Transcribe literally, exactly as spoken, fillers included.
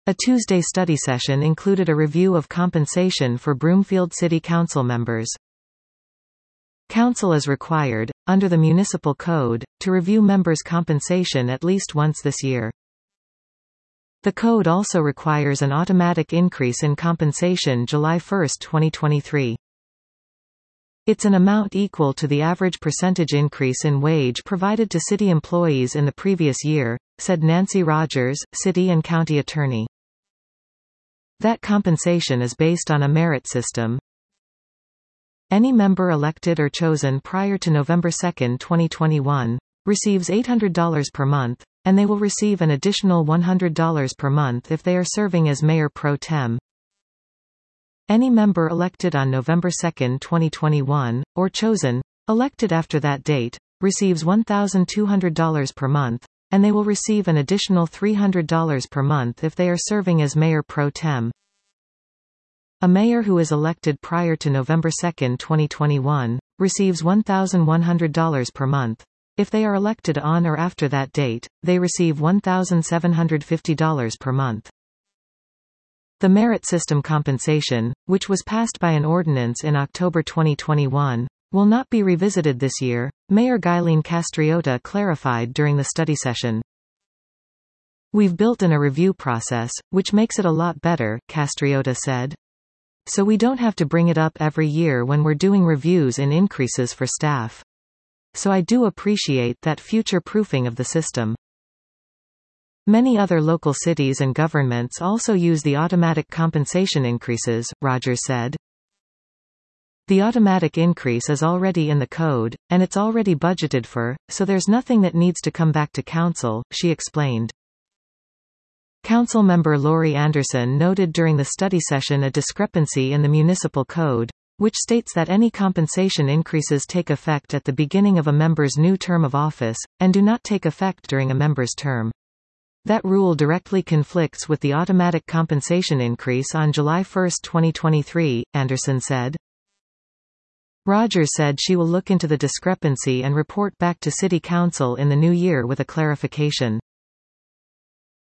A Tuesday study session included a review of compensation for Broomfield City Council members. Council is required, under the Municipal Code, to review members' compensation at least once this year. The code also requires an automatic increase in compensation July first, twenty twenty-three. It's an amount equal to the average percentage increase in wage provided to city employees in the previous year, said Nancy Rogers, City and County Attorney. That compensation is based on a merit system. Any member elected or chosen prior to November second, twenty twenty-one, receives eight hundred dollars per month, and they will receive an additional one hundred dollars per month if they are serving as mayor pro tem. Any member elected on November second, twenty twenty-one, or chosen, elected after that date, receives one thousand two hundred dollars per month, and they will receive an additional three hundred dollars per month if they are serving as mayor pro tem. A mayor who is elected prior to November second, twenty twenty-one, receives one thousand one hundred dollars per month. If they are elected on or after that date, they receive one thousand seven hundred fifty dollars per month. The merit system compensation, which was passed by an ordinance in October twenty twenty-one, will not be revisited this year, Mayor Guylene Castriota clarified during the study session. We've built in a review process, which makes it a lot better, Castriota said. So we don't have to bring it up every year when we're doing reviews and increases for staff. So I do appreciate that future-proofing of the system. Many other local cities and governments also use the automatic compensation increases, Rogers said. The automatic increase is already in the code, and it's already budgeted for, so there's nothing that needs to come back to council, she explained. Council member Laurie Anderson noted during the study session a discrepancy in the municipal code, which states that any compensation increases take effect at the beginning of a member's new term of office, and do not take effect during a member's term. That rule directly conflicts with the automatic compensation increase on July first, twenty twenty-three, Anderson said. Rogers said she will look into the discrepancy and report back to City Council in the new year with a clarification.